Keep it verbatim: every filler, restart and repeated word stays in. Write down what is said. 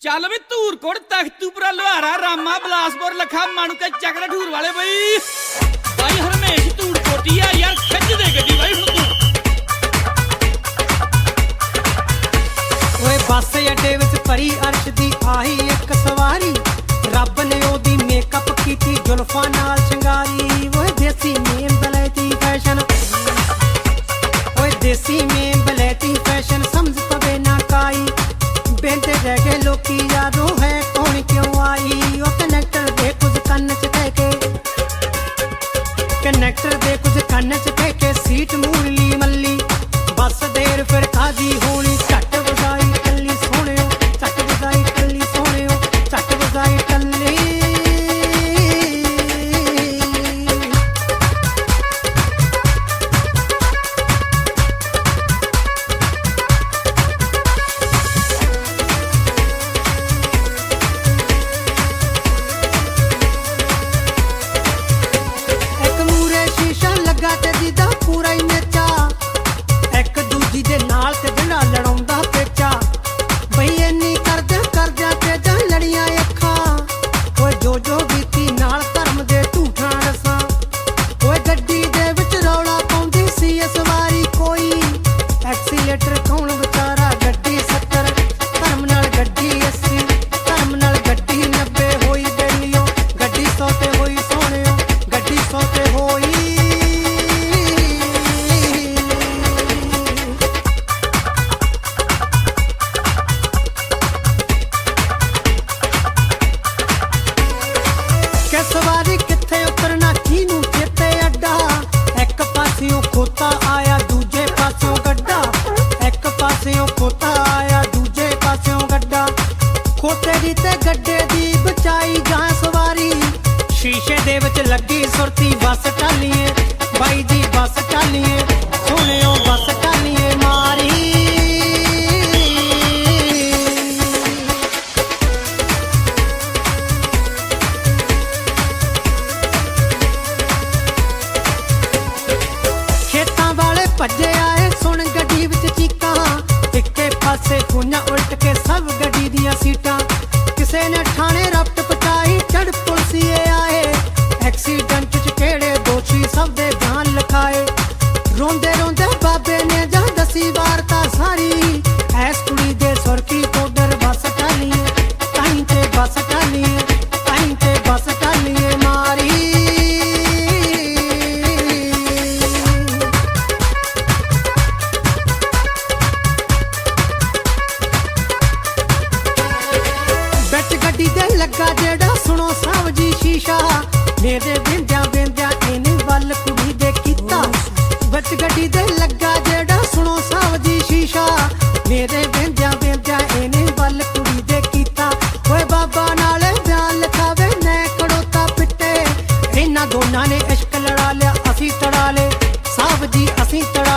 ਚੱਲ ਵੀ ਧੂਰਕੋਟ ਤਖਤੂਪੁਰਾ ਲੋਹਾਰਾ ਰਾਮਾ ਬਲਾਸਪੁਰ ਲੱਖਾ ਮਾਣੂਕੇ ਚੱਕਰ ਠੂਰ ਵਾਲੇ ਬਈ ਬਾਈ ਹਰਮੇਸ਼ ਧੂਰਕੋਟੀ ਆ ਯਾਰ ਖਿੱਚ ਦੇ ਗੱਡੀ ਬਾਈ ਹੁਣ ਤੂੰ ਓਏ ਬੱਸ ਅੱਡੇ ਵਿੱਚ ਭਰੀ ਅਰਸ਼ ਦੀ ਆਹੀ ਇੱਕ ਸਵਾਰੀ ਰੱਬ ਨੇ ਉਹਦੀ ਮੇਕਅਪ ਕੀਤੀ ਜ਼ੁਲਫਾਂ ਨਾਲ ਸ਼ਿੰਗਾਰੀ ਓਏ ਦੇਸੀ ਮੇਨ ਬਲੈਤੀ ਫੈਸ਼ਨ ਓਏ ਦੇਸੀ ਮੇਨ ਬਲੈਤੀ ਫੈਸ਼ਨ ਸਮਝ ਪਵੇ ਨਾ ਕਾਈ ਬੇਂਦੇ ਰਹਿ ਗਏ ਲੋਕੀ ਯਾਰੋ ਹੈ ਕੌਣ ਕਿਉਂ ਆਈ ਉਹ ਕਨੈਕਟਰ ਦੇ ਕੁਝ ਕੰਨ ਚ ਕਹਿ ਕੇ ਕਨੈਕਟਰ ਦੇ ਕੁਝ ਕੰਨ ਚ ਕਹਿ ਕੇ ਸੀਟ ਮੂਲੀ ਮੱਲੀ ਬੱਸ ਦੇਰ ਫਿਰ ਖਾਦੀ ਹੋਣੀ ਝੱਟ ਵਜਾਈ ਕੱਲੀ ਸੋਹਣਿਓ ਝੱਟ ਵਜਾਈ ਕੱਲੀ ਸੋਹਣਿਓ ਝੱਟ ਵਜਾਈ ਕੱਲੀ ਤੇ ਜਿਹਦਾ ਪੂਰਾ ਹੀ ਨੇਚਾ ਇੱਕ ਦੂਜੀ ਦੇ ਨਾਲ ਤੇ ਜਿਹੜਾ ਲੜਾਉਂਦਾ ਪੇਚਾ ਬਈ ਇੰਨੀ ਕਰਦਿਆਂ ਕਰਦਿਆਂ ਤੇ ਜਾਂ ਲੜੀਆਂ ਅੱਖਾਂ ਓਏ ਜੋ ਜੋ ਬੀਤੀ ਨਾਲ ਧਰਮ ਦੇ ਝੂਠਾਂ ਰਸਾਂ ਓਏ ਗੱਡੀ ਦੇ ਵਿੱਚ ਰੌਲਾ ਪਾਉਂਦੀ ਸੀ ਇਸ ਵਾਰੀ ਕੋਈ ਐਕਸੀਲੇਟਰ ਕੌਣ ਵਿਚਾਰਾ ਗੱਡੀ ਸੱਤਰ ਧਰਮ ਨਾਲ ਗੱਡੀ ਅੱਸੀ ਧਰਮ ਨਾਲ ਗੱਡੀ ਨੱਬੇ ਹੋਈ ਬੇਲੀਓ ਗੱਡੀ ਸੌ ਤੇ ਹੋਈ ਸੋਹਣਿਓ ਗੱਡੀ ਸੌ ਤੇ ਹੋਈ ਸਵਾਰੀ ਕਿੱਥੇ ਉਤਰਨਾ ਕਿਹਨੂੰ ਚੇਤੇ ਅੱਡਾ ਇੱਕ ਪਾਸਿਓਂ ਖੋਤਾ ਆਇਆ ਦੂਜੇ ਪਾਸਿਓਂ ਗੱਡਾ ਇੱਕ ਪਾਸਿਓਂ ਖੋਤਾ ਆਇਆ ਦੂਜੇ ਪਾਸਿਓਂ ਗੱਡਾ ਖੋਤੇ ਦੀ ਤੇ ਗੱਡੇ ਦੀ ਬਚਾਈ ਜਾਂ ਸਵਾਰੀ ਸ਼ੀਸ਼ੇ ਦੇ ਵਿੱਚ ਲੱਗੀ ਸੁਰਤੀ ਬੱਸ ਟਾਲੀਏ ਬਾਈ ਜੀ ਬੱਸ ਟਾਲੀਏ ਸੋਹਣਿਓ ਬੱਸ ਟਾਲੀਏ ਮਾਰੀ ਭੱਜੇ ਆਏ ਸੁਣ ਗੱਡੀ ਵਿੱਚ ਚੀਕਾਂ ਇੱਕੇ ਪਾਸੇ ਖੂੰਜਾਂ ਉਲਟ ਕੇ ਸਭ ਗੱਡੀ ਦੀਆਂ ਸੀਟਾਂ ਕਿਸੇ ਨੇ ਥਾਣੇ ਰਫਤ ਪਟਾਈ ਚੜ ਪੁਲਸੀਏ ਆਏ ਐਕਸੀਡੈਂਟ ਚ ਕਿਹੜੇ ਦੋਸ਼ੀ ਸਭ ਦੇ ਬਿਆਨ ਲਿਖਾਏ ਰੋਂਦੇ ਰੋਂਦੇ ਬਾਬੇ ਨੇ ਜਾਂ ਦਸੀ ਵਾਰਤਾ ਸਾਰੀ ਐਸ ਕੁੜੀ ਦੇ ਸੁਰਖੀ ਪਾਊਡਰ ਬੱਸ ਟਾਲੀਏ ਤਾਈਂ ਤੇ ਬੱਸ ਟਾਲੀਏ ਤਾਈਂ ਤੇ ਬੱਸ ਟਾਲੀਏ ਮਾਰੀ ਗੱਡੀ ਦੇ ਲੱਗਾ ਜਿਹੜਾ ਸੁਣੋ ਸਭ ਜੀ ਸ਼ੀਸ਼ਾ ਮੇਰੇ ਬਿੰਦਿਆਂ ਬਿੰਦਿਆਂ ਇਹਨੇ ਵੱਲ ਕੁੜੀ ਦੇ ਕੀਤਾ ਵਿੱਚ ਗੱਡੀ ਦੇ ਲੱਗਾ ਜਿਹੜਾ ਸੁਣੋ ਸਭ ਜੀ ਸ਼ੀਸ਼ਾ ਮੇਰੇ ਬਿੰਦਿਆਂ ਬਿੰਦਿਆਂ ਇਹਨੇ ਵੱਲ ਕੁੜੀ ਦੇ ਕੀਤਾ ਓਏ ਬਾਬਾ ਨਾਲੇ ਬਿਆਨ ਲਿਖਾਵੇ ਨੈ ਕੜੋਤਾ ਪਿੱਟੇ ਇਹਨਾਂ ਦੋਨਾਂ ਨੇ ਇਸ਼ਕ ਲੜਾ ਲਿਆ ਅਸੀਂ ਤੜਾ ਲੇ ਸਭ ਜੀ ਅਸੀਂ ਤੜਾ